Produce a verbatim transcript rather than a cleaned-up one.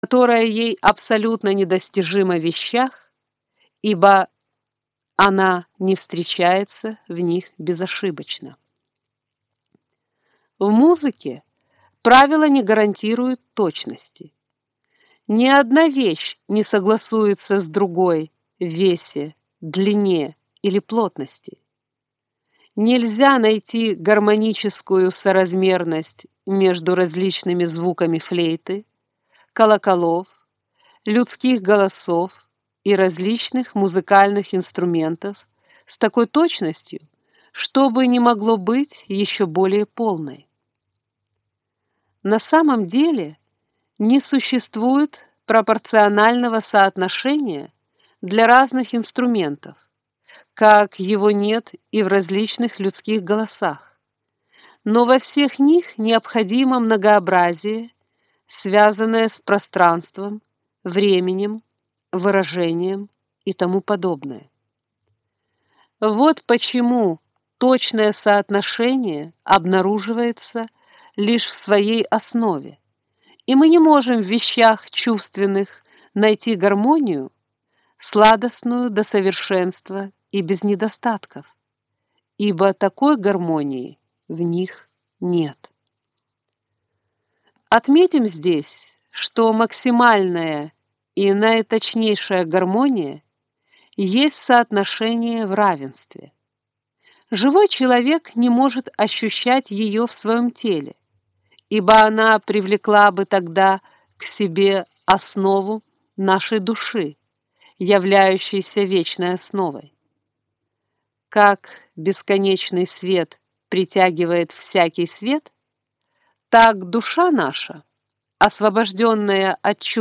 которая ей абсолютно недостижима в вещах, ибо она не встречается в них безошибочно. В музыке правила не гарантируют точности. Ни одна вещь не согласуется с другой в весе, длине или плотности. Нельзя найти гармоническую соразмерность между различными звуками флейты, колоколов, людских голосов и различных музыкальных инструментов с такой точностью, чтобы не могло быть еще более полной. На самом деле не существует пропорционального соотношения для разных инструментов, как его нет и в различных людских голосах, но во всех них необходимо многообразие, связанное с пространством, временем, выражением и тому подобное. Вот почему точное соотношение обнаруживается лишь в своей основе, и мы не можем в вещах чувственных найти гармонию, сладостную до совершенства и без недостатков, ибо такой гармонии в них нет. Отметим здесь, что максимальная и наиточнейшая гармония есть соотношение в равенстве. Живой человек не может ощущать ее в своем теле, ибо она привлекла бы тогда к себе основу нашей души, являющейся вечной основой. Как бесконечный свет притягивает всякий свет, так душа наша, освобожденная от чувств,